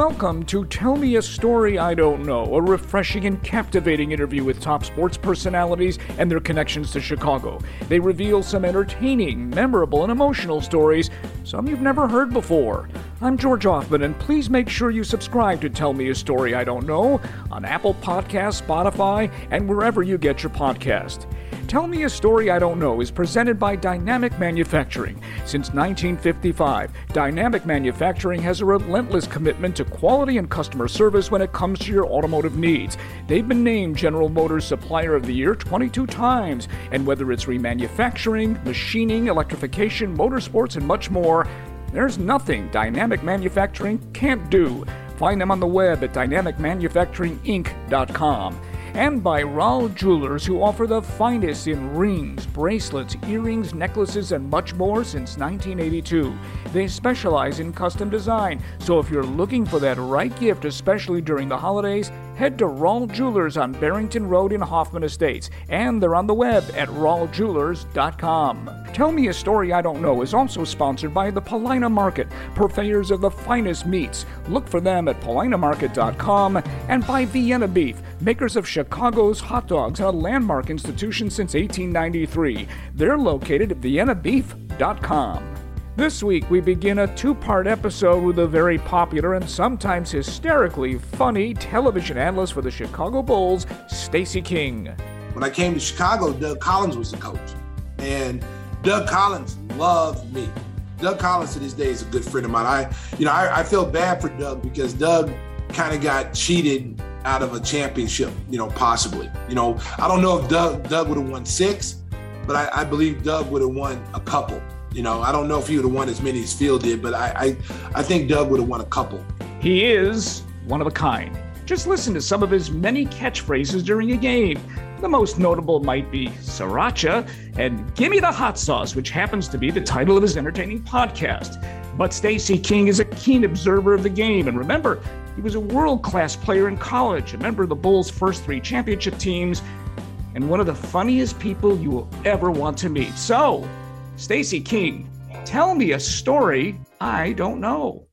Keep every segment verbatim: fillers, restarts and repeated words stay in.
Welcome to Tell Me a Story I Don't Know, a refreshing and captivating interview with top sports personalities and their connections to Chicago. They reveal some entertaining, memorable, and emotional stories, some you've never heard before. I'm George Hoffman, and please make sure you subscribe to Tell Me a Story I Don't Know on Apple Podcasts, Spotify, and wherever you get your podcast. Tell Me a Story I Don't Know is presented by Dynamic Manufacturing. Since nineteen fifty-five, Dynamic Manufacturing has a relentless commitment to quality and customer service when it comes to your automotive needs. They've been named General Motors Supplier of the Year twenty-two times, and whether it's remanufacturing, machining, electrification, motorsports, and much more, there's nothing Dynamic Manufacturing can't do. Find them on the web at dynamic manufacturing inc dot com. And by Raul Jewelers, who offer the finest in rings, bracelets, earrings, necklaces, and much more since nineteen eighty-two. They specialize in custom design, so if you're looking for that right gift, especially during the holidays, head to Raul Jewelers on Barrington Road in Hoffman Estates, and they're on the web at raul jewelers dot com. Tell Me a Story I Don't Know is also sponsored by the Paulina Market, purveyors of the finest meats. Look for them at paulina market dot com, and by Vienna Beef, makers of Chicago's hot dogs and a landmark institution since eighteen ninety-three. They're located at vienna beef dot com. This week, we begin a two-part episode with a very popular and sometimes hysterically funny television analyst for the Chicago Bulls, Stacey King. When I came to Chicago, Doug Collins was the coach. And Doug Collins loved me. Doug Collins to this day is a good friend of mine. I, you know, I, I feel bad for Doug because Doug kind of got cheated out of a championship, you know, possibly. You know, I don't know if Doug Doug would have won six, but I, I believe Doug would have won a couple. You know, I don't know if he would have won as many as Phil did, but I, I, I think Doug would have won a couple. He is one of a kind. Just listen to some of his many catchphrases during a game. The most notable might be Sriracha and Gimme the Hot Sauce, which happens to be the title of his entertaining podcast. But Stacey King is a keen observer of the game. And remember, he was a world-class player in college, a member of the Bulls' first three championship teams, and one of the funniest people you will ever want to meet. So, Stacey King, tell me a story I don't know.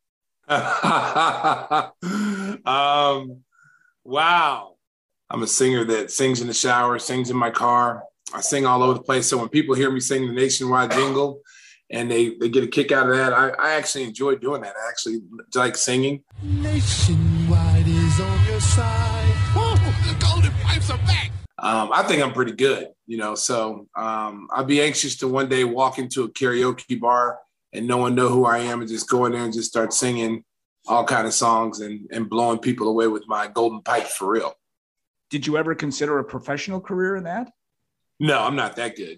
um, wow. I'm a singer that sings in the shower, sings in my car. I sing all over the place. So when people hear me sing the Nationwide jingle and they, they get a kick out of that, I, I actually enjoy doing that. I actually like singing. Nationwide is on your side. Whoa, the Golden Pipes are back. Um, I think I'm pretty good, you know, so um, I'd be anxious to one day walk into a karaoke bar and no one know who I am and just go in there and just start singing all kind of songs and, and blowing people away with my golden pipes for real. Did you ever consider a professional career in that? No, I'm not that good.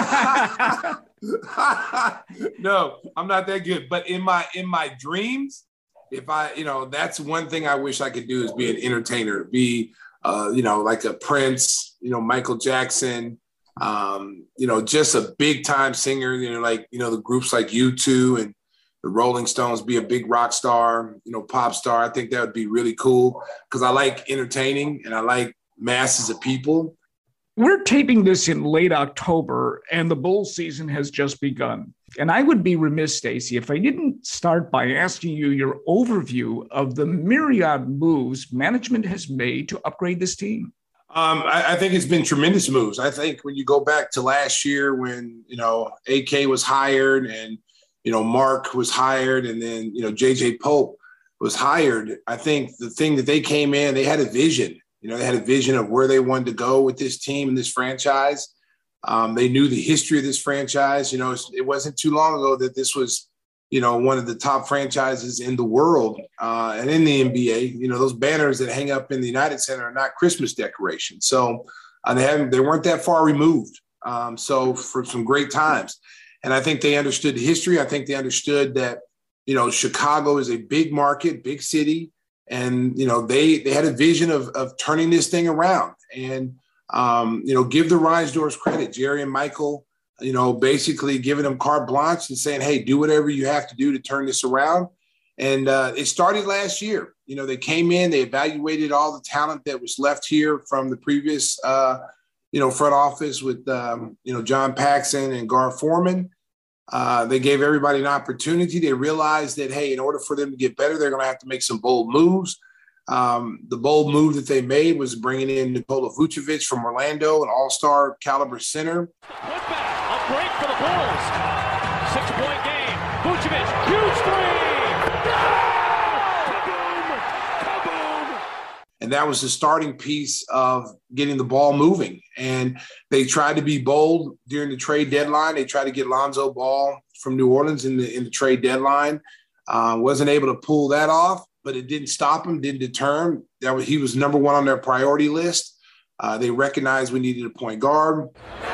No, I'm not that good. But in my in my dreams, if I, you know, that's one thing I wish I could do is be an entertainer, be Uh, you know, like a Prince, you know, Michael Jackson, um, you know, just a big time singer, you know, like, you know, the groups like U two and the Rolling Stones, be a big rock star, you know, pop star. I think that would be really cool because I like entertaining and I like masses of people. We're taping this in late October and the Bulls season has just begun. And I would be remiss, Stacey, if I didn't start by asking you your overview of the myriad moves management has made to upgrade this team. Um, I, I think it's been tremendous moves. I think when you go back to last year when, you know, A K was hired and, you know, Mark was hired and then, you know, J J Pope was hired, I think the thing that they came in, they had a vision. You know, they had a vision of where they wanted to go with this team and this franchise. Um, they knew the history of this franchise. You know, it wasn't too long ago that this was, you know, one of the top franchises in the world uh, and in the N B A. You know, those banners that hang up in the United Center are not Christmas decorations. So uh, they haven't, they weren't that far removed. Um, so for some great times. And I think they understood the history. I think they understood that, you know, Chicago is a big market, big city. And, you know, they they had a vision of, of turning this thing around and, um, you know, give the Reinsdorfs credit, Jerry and Michael, you know, basically giving them carte blanche and saying, hey, do whatever you have to do to turn this around. And uh, it started last year. You know, they came in, they evaluated all the talent that was left here from the previous, uh, you know, front office with, um, you know, John Paxson and Gar Forman. Uh, they gave everybody an opportunity. They realized that, hey, in order for them to get better, they're going to have to make some bold moves. Um, the bold move that they made was bringing in Nikola Vucevic from Orlando, an all-star caliber center. Putback, a break for the Bulls. Six-point game. Vucevic, huge three. Kaboom! Kaboom! And that was the starting piece of getting the ball moving. And they tried to be bold during the trade deadline. They tried to get Lonzo Ball from New Orleans in the in the trade deadline. Uh, wasn't able to pull that off, but it didn't stop him, didn't deter him. That was, he was number one on their priority list. Uh, they recognized we needed a point guard.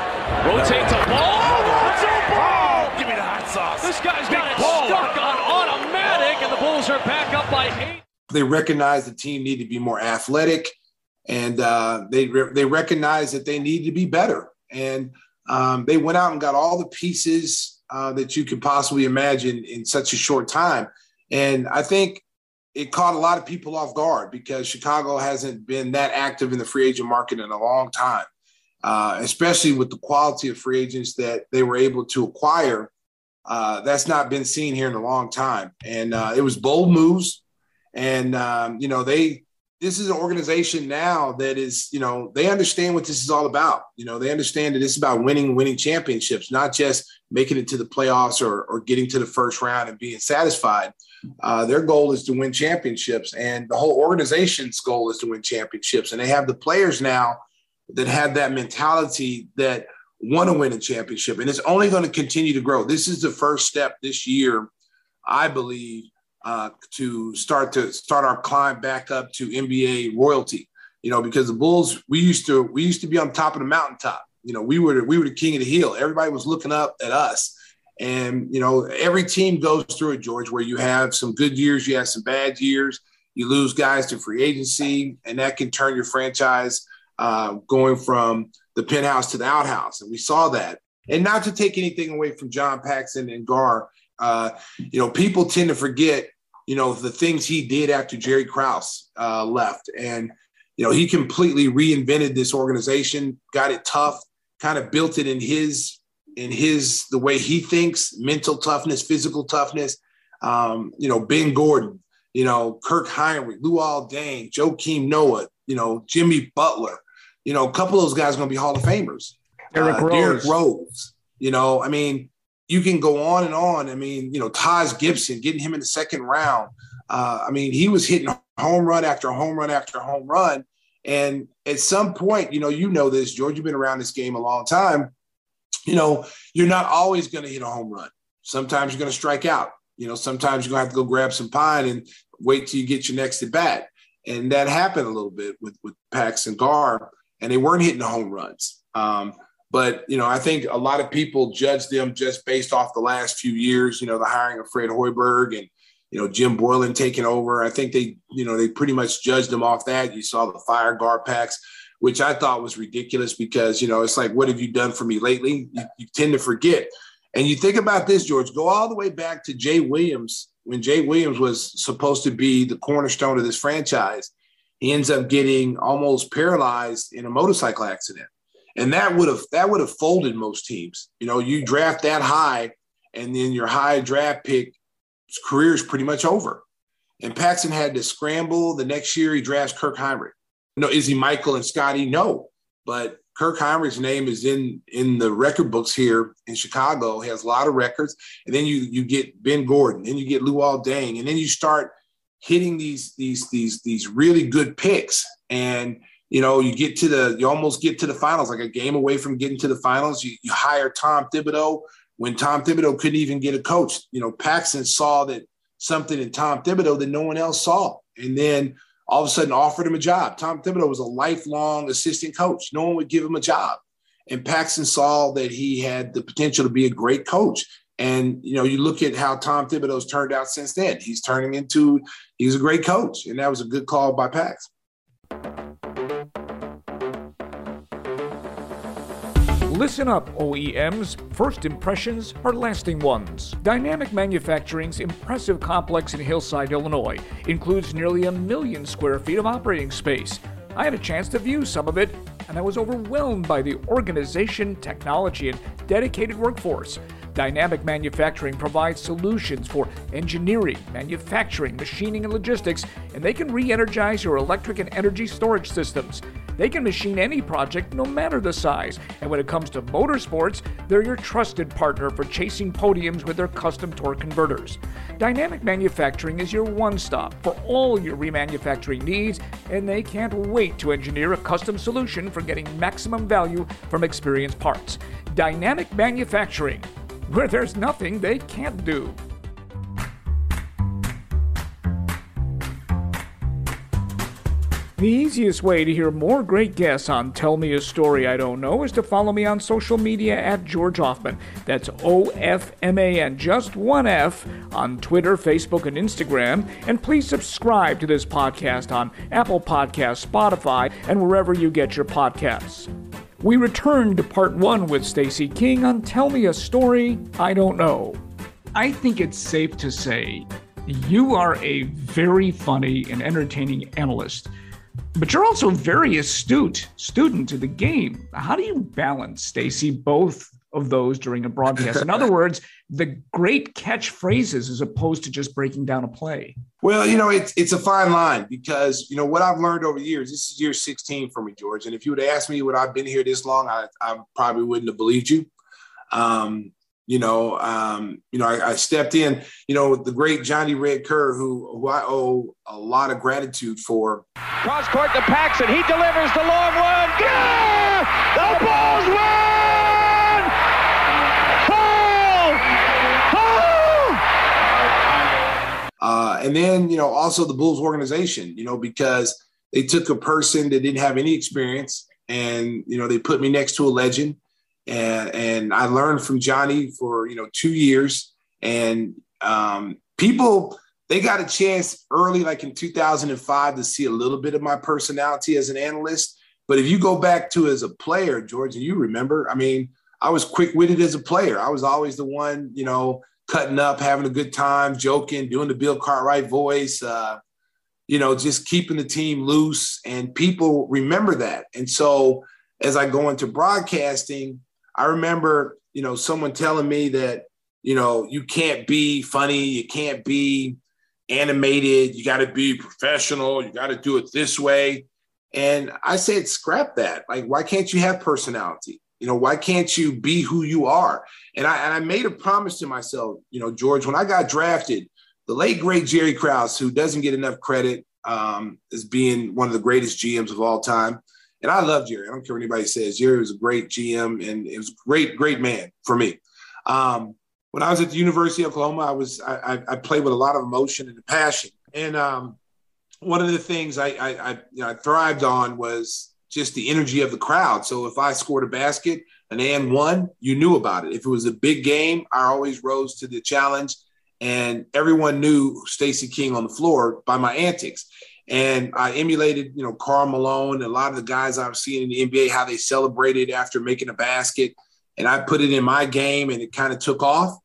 Rotate to Ball. Lonzo Ball! Give me the hot sauce. This guy's got it stuck on automatic, and the Bulls are back up by eight. They recognized the team needed to be more athletic, and uh, they re- they recognized that they needed to be better. And um, they went out and got all the pieces uh, that you could possibly imagine in such a short time. And I think it caught a lot of people off guard because Chicago hasn't been that active in the free agent market in a long time, uh, especially with the quality of free agents that they were able to acquire. Uh, that's not been seen here in a long time. And uh, it was bold moves. And, um, you know, they this is an organization now that is, you know, they understand what this is all about. You know, they understand that it's about winning, winning championships, not just making it to the playoffs or, or getting to the first round and being satisfied. Uh, their goal is to win championships, and the whole organization's goal is to win championships. And they have the players now that have that mentality that want to win a championship, and it's only going to continue to grow. This is the first step this year, I believe, uh, to start to start our climb back up to N B A royalty. You know, because the Bulls, we used to we used to be on top of the mountaintop. You know, we were we were the king of the hill. Everybody was looking up at us. And, you know, every team goes through it, George, where you have some good years, you have some bad years, you lose guys to free agency, and that can turn your franchise uh, going from the penthouse to the outhouse. And we saw that. And not to take anything away from John Paxson and Gar, uh, you know, people tend to forget, you know, the things he did after Jerry Krause uh, left. And, you know, he completely reinvented this organization, got it tough, kind of built it in his in his, the way he thinks, mental toughness, physical toughness. Um, you know, Ben Gordon, you know, Kirk Hinrich, Luol Deng, Joakim Noah, you know, Jimmy Butler, you know, a couple of those guys are going to be Hall of Famers. Derrick uh, Rose. Derrick Rose, you know, I mean, you can go on and on. I mean, you know, Taj Gibson, getting him in the second round. Uh, I mean, he was hitting home run after home run after home run. And at some point, you know, you know this, George, you've been around this game a long time. You know, you're not always going to hit a home run. Sometimes you're going to strike out. You know, sometimes you're going to have to go grab some pine and wait till you get your next at bat. And that happened a little bit with, with Pax and Gar, and they weren't hitting the home runs. Um, but, you know, I think a lot of people judge them just based off the last few years, you know, the hiring of Fred Hoiberg and, you know, Jim Boylan taking over. I think they, you know, they pretty much judged them off that. You saw the fire Gar Pax, which I thought was ridiculous because, you know, it's like, what have you done for me lately? You, you tend to forget. And you think about this, George, go all the way back to Jay Williams, when Jay Williams was supposed to be the cornerstone of this franchise. He ends up getting almost paralyzed in a motorcycle accident. And that would have that would have folded most teams. You know, you draft that high, and then your high draft pick career is pretty much over. And Paxson had to scramble. The next year he drafts Kirk Hinrich. No, is he Michael and Scotty? No. But Kirk Hinrich's name is in, in the record books here in Chicago. He has a lot of records. And then you you get Ben Gordon, then you get Luol Deng, and then you start hitting these these these these really good picks. And you know, you get to the you almost get to the finals, like a game away from getting to the finals. You, you hire Tom Thibodeau when Tom Thibodeau couldn't even get a coach. You know, Paxson saw that something in Tom Thibodeau that no one else saw, and then all of a sudden offered him a job. Tom Thibodeau was a lifelong assistant coach. No one would give him a job. And Paxson saw that he had the potential to be a great coach. And, you know, you look at how Tom Thibodeau's turned out since then. He's turning into, he's a great coach. And that was a good call by Pax. Listen up, O E Ms. First impressions are lasting ones. Dynamic Manufacturing's impressive complex in Hillside, Illinois, includes nearly a million square feet of operating space. I had a chance to view some of it, and I was overwhelmed by the organization, technology, and dedicated workforce. Dynamic Manufacturing provides solutions for engineering, manufacturing, machining, and logistics, and they can re-energize your electric and energy storage systems. They can machine any project, no matter the size. And when it comes to motorsports, they're your trusted partner for chasing podiums with their custom torque converters. Dynamic Manufacturing is your one-stop for all your remanufacturing needs, and they can't wait to engineer a custom solution for getting maximum value from experienced parts. Dynamic Manufacturing, where there's nothing they can't do. The easiest way to hear more great guests on Tell Me a Story I Don't Know is to follow me on social media at George Ofman. That's O F M A N, just one F, on Twitter, Facebook, and Instagram. And please subscribe to this podcast on Apple Podcasts, Spotify, and wherever you get your podcasts. We return to part one with Stacey King on Tell Me a Story I Don't Know. I think it's safe to say you are a very funny and entertaining analyst. But you're also a very astute student to the game. How do you balance, Stacey, both of those during a broadcast? In other words, the great catchphrases as opposed to just breaking down a play. Well, you know, it's it's a fine line because, you know, what I've learned over years, this is year sixteen for me, George. And if you would ask me would I've been here this long, I, I probably wouldn't have believed you. Um, you know, um, you know, I, I stepped in, you know, the great Johnny Red Kerr, who, who I owe a lot of gratitude for. Cross court to Paxson. He delivers the long one. Yeah! The Bulls win! Oh! Oh! Uh, and then, you know, also the Bulls organization, you know, because they took a person that didn't have any experience and, you know, they put me next to a legend. And, and I learned from Johnny for, you know, two years. And um, people, they got a chance early, like in two thousand five, to see a little bit of my personality as an analyst. But if you go back to as a player, George, and you remember, I mean, I was quick-witted as a player. I was always the one, you know, cutting up, having a good time, joking, doing the Bill Cartwright voice, uh, you know, just keeping the team loose. And people remember that. And so as I go into broadcasting, I remember, you know, someone telling me that, you know, you can't be funny, you can't be animated, you got to be professional, you got to do it this way. And I said, scrap that. Like, why can't you have personality? You know, why can't you be who you are? And I, and I made a promise to myself, you know, George, when I got drafted, the late, great Jerry Krause, who doesn't get enough credit um, as being one of the greatest G Ms of all time. And I love Jerry. I don't care what anybody says. Jerry was a great G M, and it was a great, great man for me. Um, when I was at the University of Oklahoma, I was I, I played with a lot of emotion and passion. And um, one of the things I, I, I, you know, I thrived on was just the energy of the crowd. So if I scored a basket, an and one, you knew about it. If it was a big game, I always rose to the challenge. And everyone knew Stacey King on the floor by my antics. And I emulated, you know, Karl Malone and a lot of the guys I was seeing in the N B A, how they celebrated after making a basket. And I put it in my game, and it kind of took off.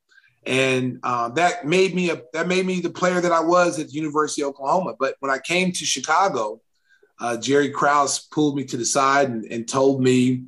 And uh, that made me a that made me the player that I was at the University of Oklahoma. But when I came to Chicago, uh, Jerry Krause pulled me to the side and, and told me,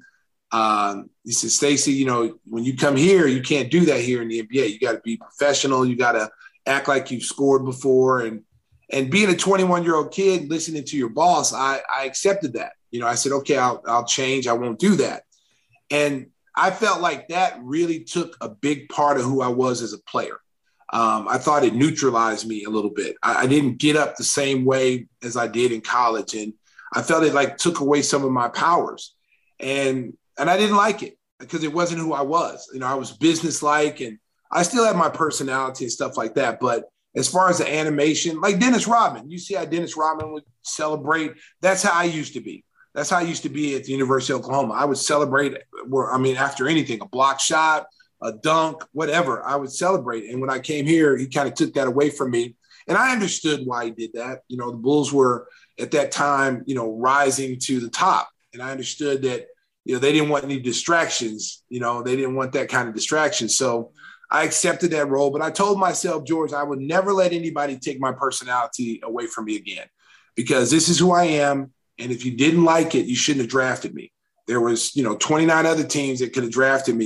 um, he said, Stacey, you know, when you come here, you can't do that here in the N B A. You got to be professional. You got to act like you've scored before. And And being a twenty-one-year-old kid, listening to your boss, I, I accepted that. You know, I said, okay, I'll, I'll change. I won't do that. And I felt like that really took a big part of who I was as a player. Um, I thought it neutralized me a little bit. I, I didn't get up the same way as I did in college. And I felt it like took away some of my powers. And, and I didn't like it because it wasn't who I was. You know, I was businesslike, and I still had my personality and stuff like that. But as far as the animation, like Dennis Rodman, you see how Dennis Rodman would celebrate. That's how I used to be. That's how I used to be at the University of Oklahoma. I would celebrate, I mean, after anything, a block shot, a dunk, whatever, I would celebrate. And when I came here, he kind of took that away from me. And I understood why he did that. You know, the Bulls were at that time, you know, rising to the top. And I understood that, you know, they didn't want any distractions. You know, they didn't want that kind of distraction. So I accepted that role, but I told myself, George, I would never let anybody take my personality away from me again, because this is who I am. And if you didn't like it, you shouldn't have drafted me. There was, you know, twenty-nine other teams that could have drafted me,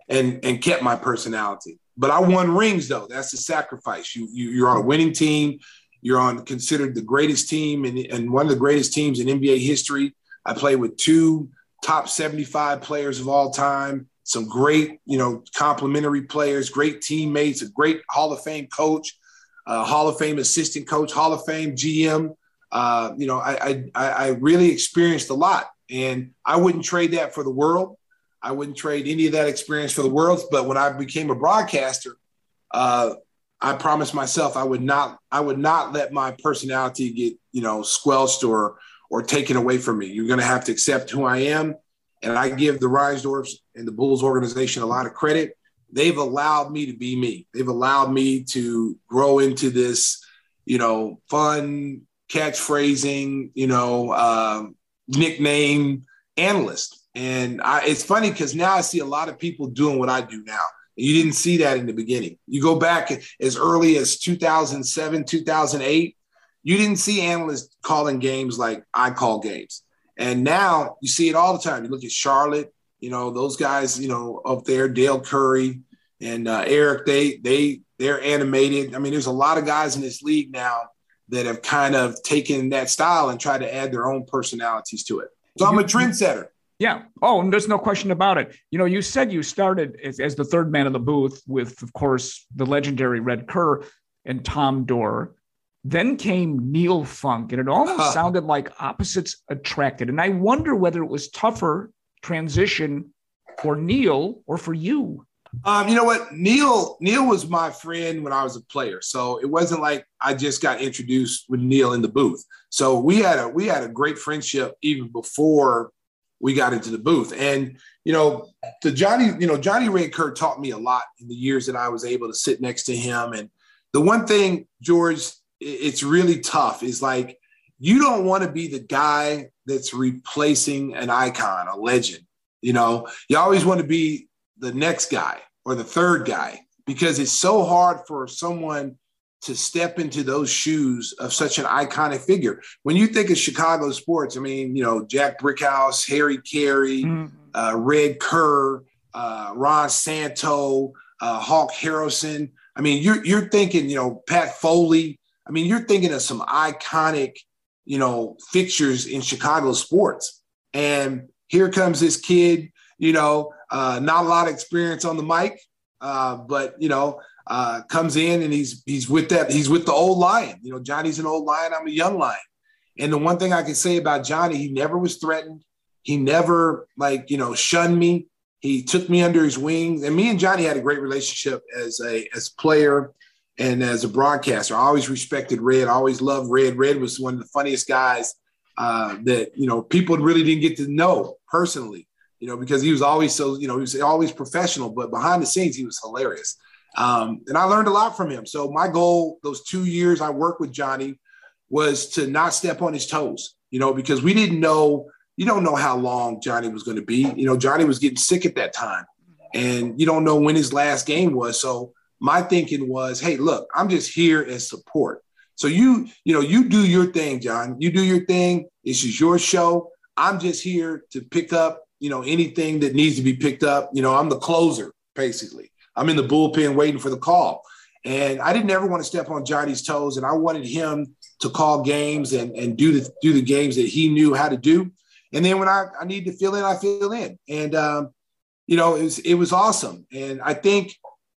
and and kept my personality. But I won rings, though. That's the sacrifice. You, you you're on a winning team. You're on considered the greatest team and, and one of the greatest teams in N B A history. I played with two top seventy-five players of all time, some great, you know, complimentary players, great teammates, a great Hall of Fame coach, uh, Hall of Fame assistant coach, Hall of Fame G M. Uh, you know, I, I I really experienced a lot, and I wouldn't trade that for the world. I wouldn't trade any of that experience for the world. But when I became a broadcaster, uh, I promised myself I would not I would not let my personality get, you know, squelched or or taken away from me. You're going to have to accept who I am. And I give the Reinsdorfs and the Bulls organization a lot of credit. They've allowed me to be me. They've allowed me to grow into this, you know, fun catchphrasing, you know, um, nickname analyst. And I, it's funny because now I see a lot of people doing what I do now. You didn't see that in the beginning. You go back as early as two thousand seven, two thousand eight, you didn't see analysts calling games like I call games. And now you see it all the time. You look at Charlotte, you know, those guys, you know, up there, Dale Curry and uh, Eric, they, they, they're animated. I mean, there's a lot of guys in this league now that have kind of taken that style and tried to add their own personalities to it. So I'm a trendsetter. Yeah. Oh, and there's no question about it. You know, you said you started as, as the third man in the booth with, of course, the legendary Red Kerr and Tom Dorr. Then came Neil Funk, and it almost sounded like opposites attracted. And I wonder whether it was tougher transition for Neil or for you. Um, you know what? Neil, Neil was my friend when I was a player. So it wasn't like I just got introduced with Neil in the booth. So we had a we had a great friendship even before we got into the booth. And, you know, the Johnny, you know, Johnny Red Kerr taught me a lot in the years that I was able to sit next to him. And the one thing, George, it's really tough is like, you don't want to be the guy that's replacing an icon, a legend. You know, you always want to be the next guy or the third guy, because it's so hard for someone to step into those shoes of such an iconic figure. When you think of Chicago sports, I mean, you know, Jack Brickhouse, Harry Carey, mm-hmm. uh, Red Kerr, uh, Ron Santo, uh, Hawk Harrelson. I mean, you're, you're thinking, you know, Pat Foley. I mean, you're thinking of some iconic, you know, fixtures in Chicago sports. And here comes this kid, you know, uh, not a lot of experience on the mic, uh, but, you know, uh, comes in and he's he's with that. He's with the old lion. You know, Johnny's an old lion. I'm a young lion. And the one thing I can say about Johnny, he never was threatened. He never, like, you know, shunned me. He took me under his wings. And me and Johnny had a great relationship as a as a player and as a broadcaster. I always respected Red. I always loved Red. Red was one of the funniest guys uh, that, you know, people really didn't get to know personally, you know, because he was always so, you know, he was always professional, but behind the scenes, he was hilarious. Um, and I learned a lot from him. So my goal, those two years I worked with Johnny, was to not step on his toes, you know, because we didn't know, you don't know how long Johnny was going to be. You know, Johnny was getting sick at that time, and you don't know when his last game was. So my thinking was, hey, look, I'm just here as support. So you, you know, you do your thing, John. You do your thing. This is your show. I'm just here to pick up, you know, anything that needs to be picked up. You know, I'm the closer, basically. I'm in the bullpen waiting for the call. And I didn't ever want to step on Johnny's toes, and I wanted him to call games and, and do the do the games that he knew how to do. And then when I, I need to fill in, I fill in. And, um, you know, it was, it was awesome. And I think,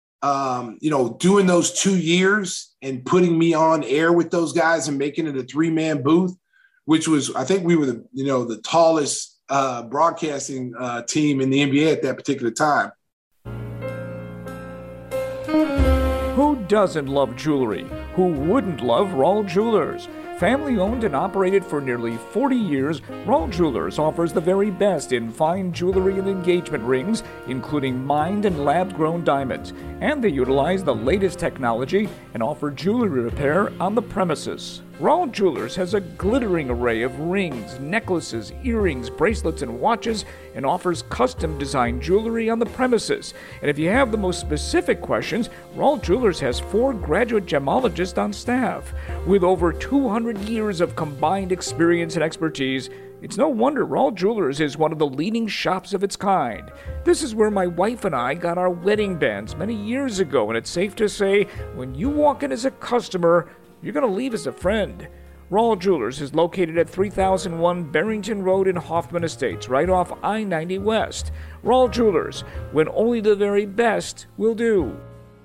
um, you know, doing those two years and putting me on air with those guys and making it a three-man booth, which was, I think we were the, you know, the tallest uh, broadcasting uh, team in the N B A at that particular time. Who doesn't love jewelry? Who wouldn't love Rawl Jewelers? Family owned and operated for nearly forty years, Rawl Jewelers offers the very best in fine jewelry and engagement rings, including mined and lab-grown diamonds. And they utilize the latest technology and offer jewelry repair on the premises. Rawl Jewelers has a glittering array of rings, necklaces, earrings, bracelets, and watches, and offers custom-designed jewelry on the premises. And if you have the most specific questions, Rawl Jewelers has four graduate gemologists on staff. With over two hundred years of combined experience and expertise, It's no wonder Rawl Jewelers is one of the leading shops of its kind. This is where my wife and I got our wedding bands many years ago, and it's safe to say, when you walk in as a customer, you're going to leave as a friend. Rawl Jewelers is located at three thousand one Barrington Road in Hoffman Estates, right off I ninety West. Rawl Jewelers, when only the very best will do.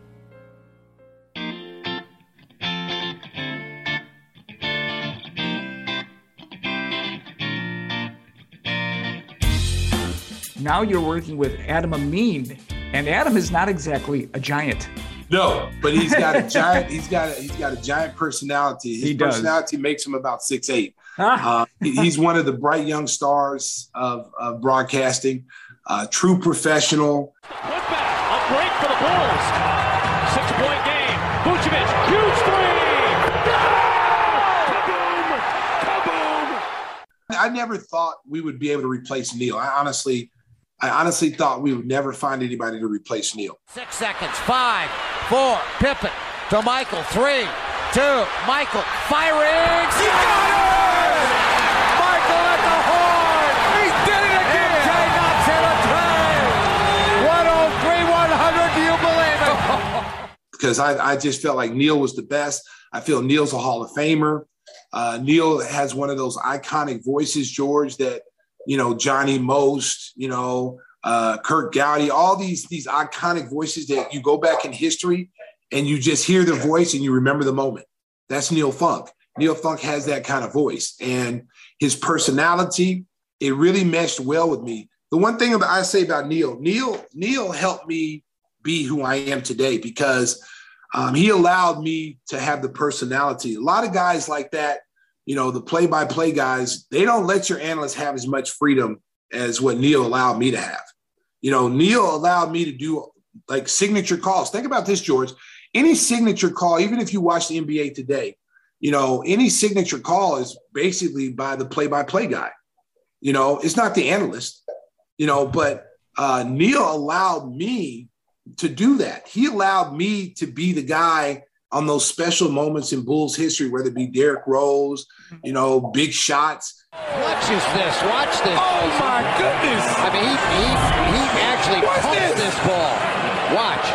Now you're working with Adam Amin, and Adam is not exactly a giant. No, but he's got a giant. He's got a, he's got a giant personality. His he does. personality makes him about six eight. uh, he's one of the bright young stars of, of broadcasting. Uh, true professional. Put back, a break for the Bulls. Six-point game. Vucevic, huge three. Kaboom! Kaboom! I never thought we would be able to replace Neil. I honestly, I honestly thought we would never find anybody to replace Neil. Six seconds. Five, four. Pippen to Michael. Three, two. Michael firing. He got it! Michael at the horn. He did it again. M J knocks in a tray. one oh three one hundred. Do you believe it? Because I, I just felt like Neil was the best. I feel Neil's a Hall of Famer. Uh, Neil has one of those iconic voices, George, that, you know, Johnny Most, you know, uh, Kurt Gowdy, all these, these iconic voices that you go back in history and you just hear the voice and you remember the moment. That's Neil Funk. Neil Funk has that kind of voice, and his personality, it really meshed well with me. The one thing about I say about Neil, Neil, Neil helped me be who I am today because um, he allowed me to have the personality. A lot of guys like that, you know, the play-by-play guys, they don't let your analysts have as much freedom as what Neil allowed me to have. You know, Neil allowed me to do like signature calls. Think about this, George. Any signature call, even if you watch the N B A today, you know, any signature call is basically by the play-by-play guy. You know, it's not the analyst, you know, but uh, Neil allowed me to do that. He allowed me to be the guy on those special moments in Bulls history, whether it be Derrick Rose, you know, big shots. Watch this. Watch this. Oh, my goodness. I mean, he, he, he actually caught this? this ball. Watch.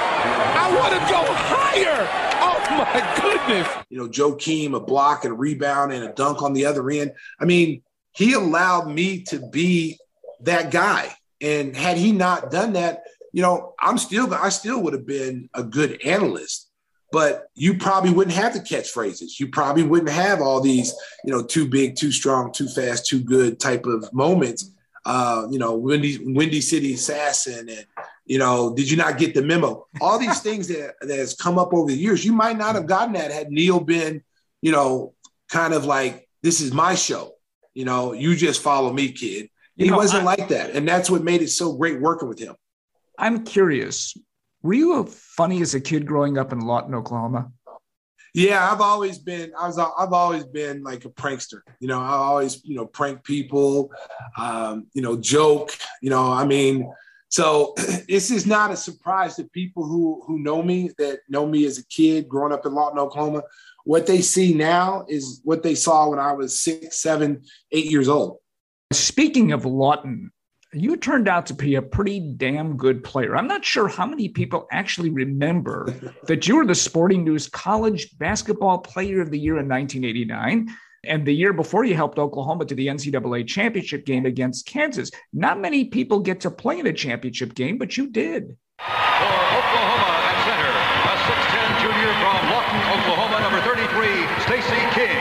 I want to go higher. Oh, my goodness. You know, Joakim, a block and a rebound and a dunk on the other end. I mean, he allowed me to be that guy. And had he not done that, you know, I'm still, I still would have been a good analyst, but you probably wouldn't have the catchphrases. You probably wouldn't have all these, you know, too big, too strong, too fast, too good type of moments. Uh, you know, Windy, Windy City Assassin and, you know, did you not get the memo? All these things that, that has come up over the years, you might not have gotten that had Neil been, you know, kind of like, this is my show. You know, you just follow me, kid. He you know, wasn't I, like that. And that's what made it so great working with him. I'm curious. Were you funny as a kid growing up in Lawton, Oklahoma? Yeah, I've always been, I was, I've always been like a prankster. You know, I always, you know, prank people, um, you know, joke, you know, I mean, so this is not a surprise to people who, who know me, that know me as a kid growing up in Lawton, Oklahoma. What they see now is what they saw when I was six, seven, eight years old. Speaking of Lawton, you turned out to be a pretty damn good player. I'm not sure how many people actually remember that you were the Sporting News College Basketball Player of the Year in nineteen eighty-nine. And the year before, you helped Oklahoma to the N C double A championship game against Kansas. Not many people get to play in a championship game, but you did. For Oklahoma at center, a six ten junior from Lawton, Oklahoma, number thirty-three, Stacey King.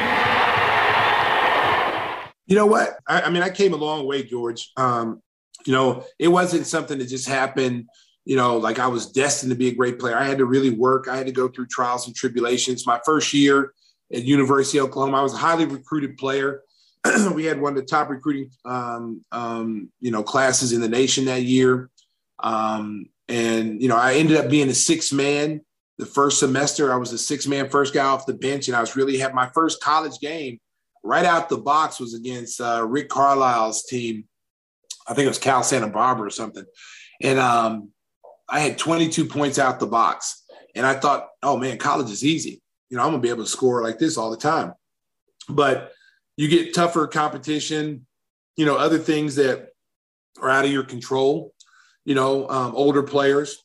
You know what? I, I mean, I came a long way, George. Um, you know, it wasn't something that just happened, you know, like I was destined to be a great player. I had to really work. I had to go through trials and tribulations. My first year at University of Oklahoma, I was a highly recruited player. We had one of the top recruiting, um, um, you know, classes in the nation that year. Um, and, you know, I ended up being a sixth man the first semester. I was a six man first guy off the bench. And I was really had my first college game right out the box was against uh, Rick Carlisle's team. I think it was Cal Santa Barbara or something. And um, I had twenty-two points out the box. And I thought, oh, man, college is easy. You know, I'm going to be able to score like this all the time. But you get tougher competition. you know, other things that are out of your control, you know, um, older players.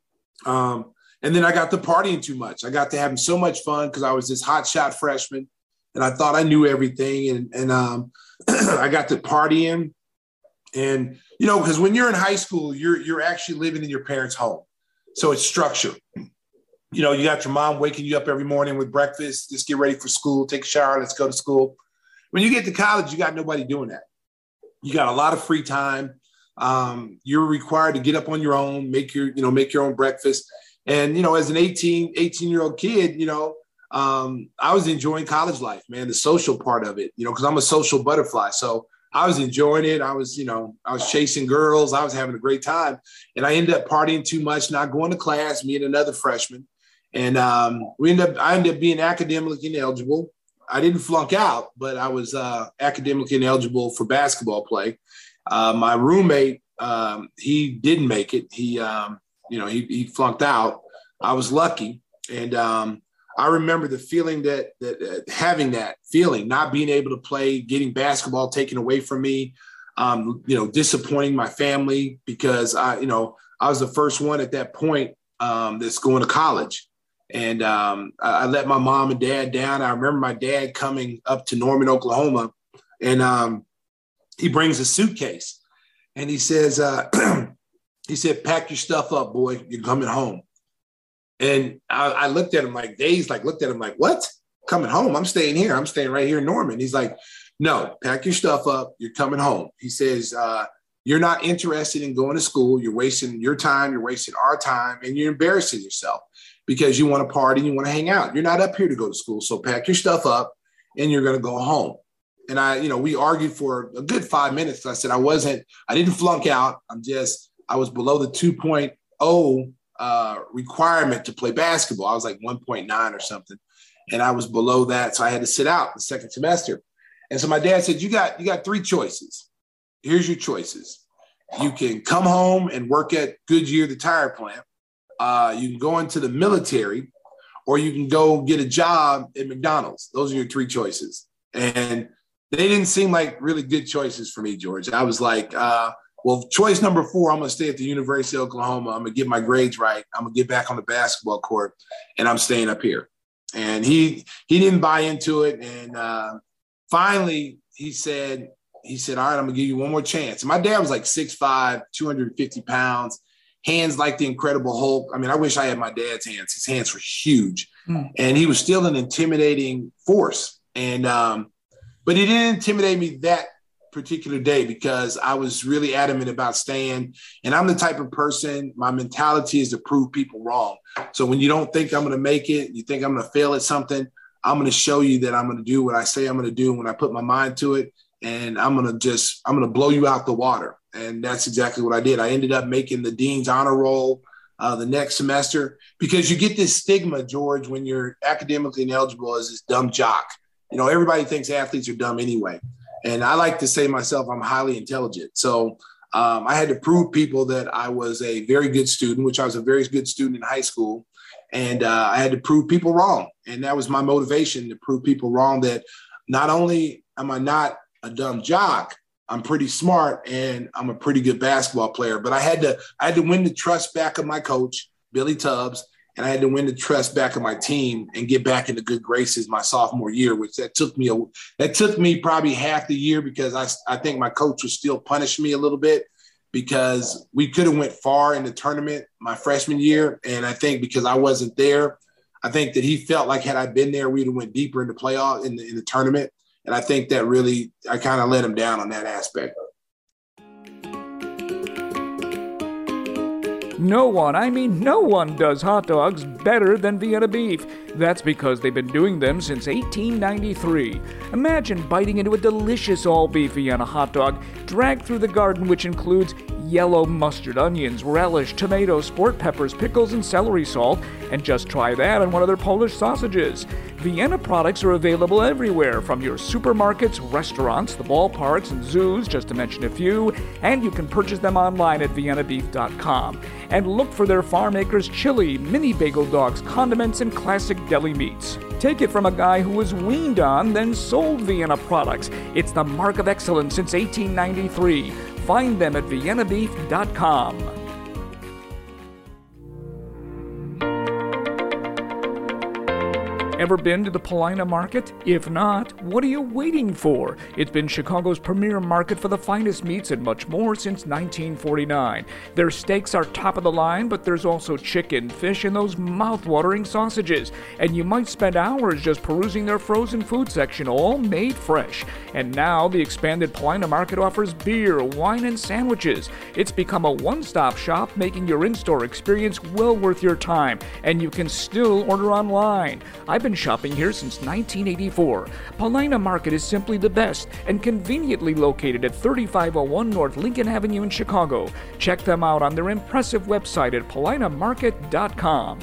Um, and then I got to partying too much. I got to having so much fun because I was this hot shot freshman and I thought I knew everything. And, and um, I got to partying. And, you know, because when you're in high school, you're you're actually living in your parents' home. So it's structured. You know, you got your mom waking you up every morning with breakfast, just get ready for school, take a shower, let's go to school. When you get to college, you got nobody doing that. You got a lot of free time. Um, you're required to get up on your own, make your, you know, make your own breakfast. And, you know, as an eighteen, eighteen-year-old kid, you know, um, I was enjoying college life, man, the social part of it, you know, because I'm a social butterfly. So I was enjoying it. I was, you know, I was chasing girls. I was having a great time. And I ended up partying too much, not going to class, me and another freshman. And um, we ended up, I ended up being academically ineligible. I didn't flunk out, but I was uh, academically ineligible for basketball play. Uh, my roommate, um, he didn't make it. He, um, you know, he, he flunked out. I was lucky. And um, I remember the feeling that, that uh, having that feeling, not being able to play, getting basketball taken away from me, um, you know, disappointing my family because I, you know, I was the first one at that point um, that's going to college. And um, I, I let my mom and dad down. I remember my dad coming up to Norman, Oklahoma, and um, he brings a suitcase and he says, uh, he said, pack your stuff up, boy, you're coming home. And I, I looked at him like dazed, like looked at him like, what? Coming home? I'm staying here. I'm staying right here in Norman. He's like, no, pack your stuff up. You're coming home. He says, uh, you're not interested in going to school. You're wasting your time. You're wasting our time. And you're embarrassing yourself because you want to party. You want to hang out. You're not up here to go to school. So pack your stuff up and you're going to go home. And I, you know, we argued for a good five minutes. I said, I wasn't, I didn't flunk out. I'm just, I was below the two point oh uh, requirement to play basketball. I was like one point nine or something. And I was below that. So I had to sit out the second semester. And so my dad said, you got, you got three choices. Here's your choices. You can come home and work at Goodyear, the tire plant. Uh, you can go into the military, or you can go get a job at McDonald's. Those are your three choices. And they didn't seem like really good choices for me, George. I was like, uh, well, choice number four, I'm going to stay at the University of Oklahoma. I'm going to get my grades right. I'm going to get back on the basketball court, and I'm staying up here. And he he didn't buy into it. And uh, finally, he said, he said, all right, I'm going to give you one more chance. And my dad was like six five, two hundred fifty pounds, hands like the Incredible Hulk. I mean, I wish I had my dad's hands. His hands were huge. Mm. And he was still an intimidating force. And um, but he didn't intimidate me that particular day because I was really adamant about staying. And I'm the type of person, my mentality is to prove people wrong. So when you don't think I'm going to make it, you think I'm going to fail at something, I'm going to show you that I'm going to do what I say I'm going to do when I put my mind to it. And I'm going to just, I'm going to blow you out the water. And that's exactly what I did. I ended up making the Dean's Honor Roll uh, the next semester because you get this stigma, George, when you're academically ineligible as this dumb jock. You know, everybody thinks athletes are dumb anyway. And I like to say myself, I'm highly intelligent. So um, I had to prove people that I was a very good student, which I was a very good student in high school. And uh, I had to prove people wrong. And that was my motivation, to prove people wrong that not only am I not a dumb jock, I'm pretty smart and I'm a pretty good basketball player. But I had to I had to win the trust back of my coach, Billy Tubbs, and I had to win the trust back of my team and get back into good graces my sophomore year, which that took me a, that took me probably half the year because I, I think my coach was still punishing me a little bit because we could have went far in the tournament my freshman year. And I think because I wasn't there, I think that he felt like had I been there, we'd have went deeper in the playoff in the, in the tournament. And I think that really, I kind of let him down on that aspect. No one, I mean no one does hot dogs better than Vienna Beef. That's because they've been doing them since eighteen ninety-three. Imagine biting into a delicious all-beef Vienna hot dog, dragged through the garden, which includes yellow mustard, onions, relish, tomatoes, sport peppers, pickles, and celery salt, and just try that on one of their Polish sausages. Vienna products are available everywhere, from your supermarkets, restaurants, the ballparks, and zoos, just to mention a few, and you can purchase them online at vienna beef dot com. And look for their Farm Acres chili, mini bagel dogs, condiments, and classic deli meats. Take it from a guy who was weaned on, then sold Vienna products. It's the mark of excellence since eighteen ninety-three. Find them at vienna beef dot com. Ever been to the Paulina Market? If not, what are you waiting for? It's been Chicago's premier market for the finest meats and much more since nineteen forty-nine. Their steaks are top of the line, but there's also chicken, fish, and those mouth-watering sausages. And you might spend hours just perusing their frozen food section, all made fresh. And now the expanded Paulina Market offers beer, wine, and sandwiches. It's become a one-stop shop, making your in-store experience well worth your time. And you can still order online. I've been shopping here since nineteen eighty-four. Paulina Market is simply the best and conveniently located at thirty-five oh one North Lincoln Avenue in Chicago. Check them out on their impressive website at paulina market dot com.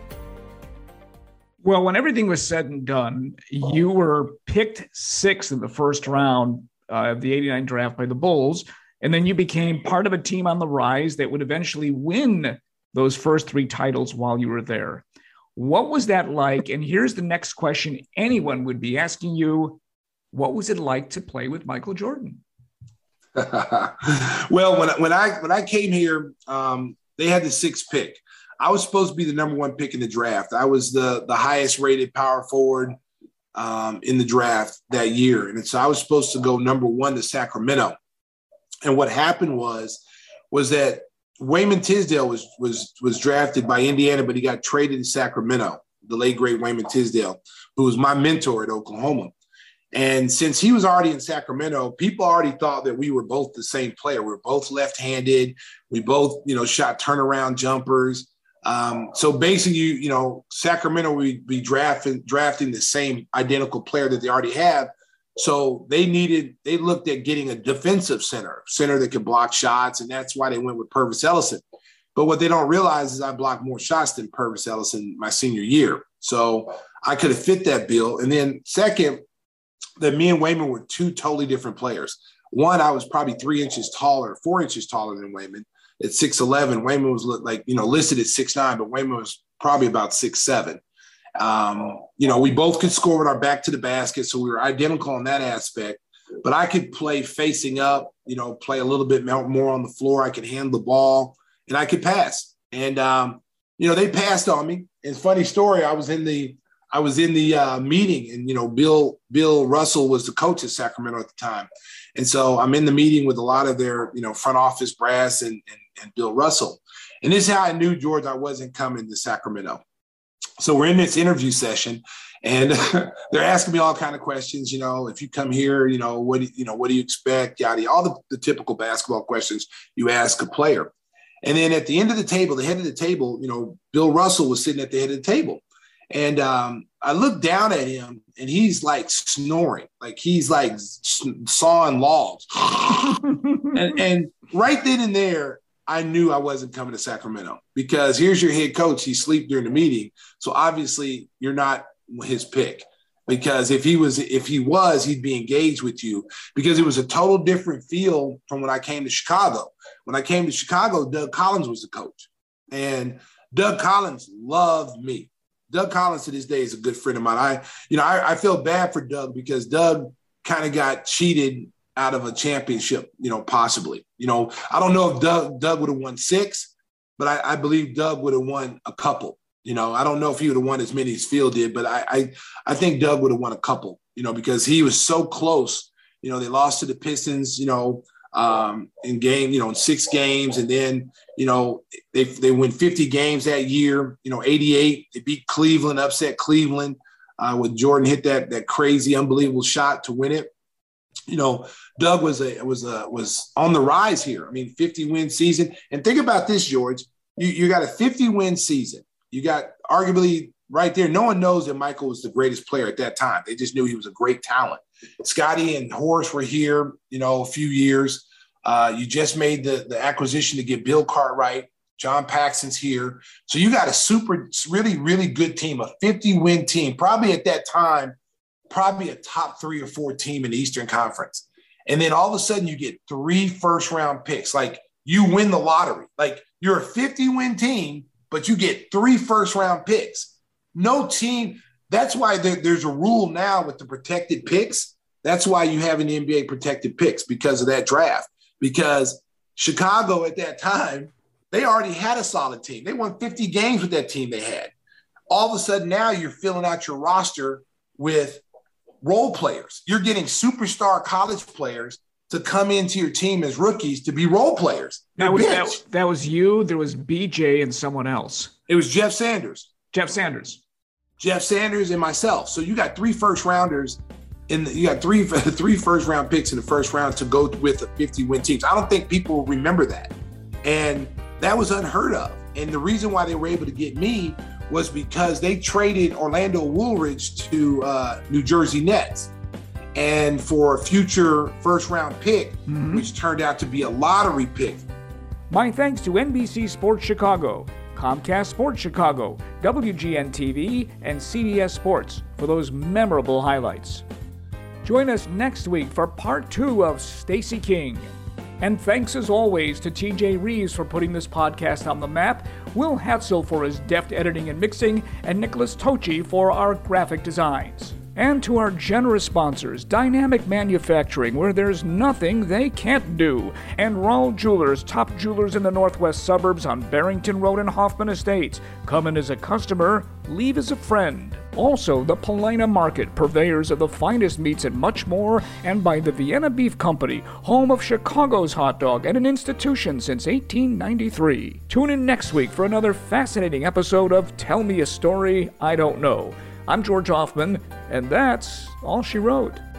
Well, when everything was said and done, you were picked sixth in the first round uh, of the eighty-nine draft by the Bulls, and then you became part of a team on the rise that would eventually win those first three titles while you were there. What was that like? And here's the next question anyone would be asking you. What was it like to play with Michael Jordan? Well, when, when I when I came here, um, they had the sixth pick. I was supposed to be the number one pick in the draft. I was the, the highest rated power forward um, in the draft that year. And so I was supposed to go number one to Sacramento. And what happened was, was that Wayman Tisdale was was was drafted by Indiana, but he got traded to Sacramento, the late, great Wayman Tisdale, who was my mentor at Oklahoma. And since he was already in Sacramento, people already thought that we were both the same player. We were both left-handed. We both, you know, shot turnaround jumpers. Um, so basically, you, you know, Sacramento would be drafting, drafting the same identical player that they already have. So they needed, they looked at getting a defensive center, center that could block shots, and that's why they went with Purvis Ellison. But what they don't realize is I blocked more shots than Purvis Ellison my senior year. So I could have fit that bill. And then second, that me and Wayman were two totally different players. One, I was probably three inches taller, four inches taller than Wayman at six eleven. Wayman was like, you know, listed at six nine, but Wayman was probably about six seven. Um, you know, we both could score with our back to the basket, so we were identical in that aspect. But I could play facing up, you know, play a little bit more on the floor. I could handle the ball, and I could pass. And um, you know, they passed on me. And funny story, I was in the I was in the uh, meeting, and you know, Bill Bill Russell was the coach at Sacramento at the time, and so I'm in the meeting with a lot of their, you know, front office brass and and, and Bill Russell. And this is how I knew, George, I wasn't coming to Sacramento. So we're in this interview session, and they're asking me all kind of questions. You know, if you come here, you know, what do you know, what do you expect? Yada, all the, the typical basketball questions you ask a player. And then at the end of the table, the head of the table, you know, Bill Russell was sitting at the head of the table, and um, I looked down at him, and he's like snoring, like he's like sawing logs, and, and right then and there, I knew I wasn't coming to Sacramento, because here's your head coach. He sleep during the meeting. So obviously you're not his pick, because if he was, if he was, he'd be engaged with you, because it was a total different feel from when I came to Chicago. When I came to Chicago, Doug Collins was the coach, and Doug Collins loved me. Doug Collins to this day is a good friend of mine. I, you know, I, I feel bad for Doug, because Doug kind of got cheated out of a championship, you know, possibly. You know, I don't know if Doug Doug would have won six, but I, I believe Doug would have won a couple. You know, I don't know if he would have won as many as Phil did, but I I, I think Doug would have won a couple, you know, because he was so close. You know, they lost to the Pistons, you know, um, in game, you know, in six games. And then, you know, they they win fifty games that year, you know, eighty-eight. They beat Cleveland, upset Cleveland uh, with Jordan hit that that crazy, unbelievable shot to win it. You know, Doug was a was a was on the rise here. I mean, fifty win season. And think about this, George. You you got a fifty win season. You got arguably right there. No one knows that Michael was the greatest player at that time. They just knew he was a great talent. Scotty and Horace were here, you know, a few years. Uh, you just made the the acquisition to get Bill Cartwright. John Paxson's here. So you got a super, really, really good team, a fifty win team, probably at that time, probably a top three or four team in the Eastern Conference. And then all of a sudden you get three first round picks. Like, you win the lottery. Like, you're a fifty win team, but you get three first round picks. No team, That's why there, there's a rule now with the protected picks. That's why you have in the N B A protected picks, because of that draft. Because Chicago at that time, they already had a solid team. They won fifty games with that team they had. All of a sudden now you're filling out your roster with role players. You're getting superstar college players to come into your team as rookies to be role players. That was, that, that was you. There was B J and someone else. It was Jeff Sanders. Jeff Sanders. Jeff Sanders and myself. So you got three first rounders in the, you got three three first round picks in the first round to go with the fifty win teams. I don't think people remember that. And that was unheard of. And the reason why they were able to get me was because they traded Orlando Woolridge to uh, New Jersey Nets. And for a future first round pick, mm-hmm. which turned out to be a lottery pick. My thanks to N B C Sports Chicago, Comcast Sports Chicago, W G N T V, and C B S Sports for those memorable highlights. Join us next week for part two of Stacey King. And thanks as always to T J Reeves for putting this podcast on the map, Will Hatzel for his deft editing and mixing, and Nicholas Tochi for our graphic designs. And to our generous sponsors, Dynamic Manufacturing, where there's nothing they can't do, and Raul Jewelers, top jewelers in the northwest suburbs on Barrington Road and Hoffman Estates. Come in as a customer, leave as a friend. Also, the Polina Market, purveyors of the finest meats and much more, and by the Vienna Beef Company, home of Chicago's hot dog and an institution since eighteen ninety-three. Tune in next week for another fascinating episode of Tell Me a Story I Don't Know. I'm George Hoffman, and that's all she wrote.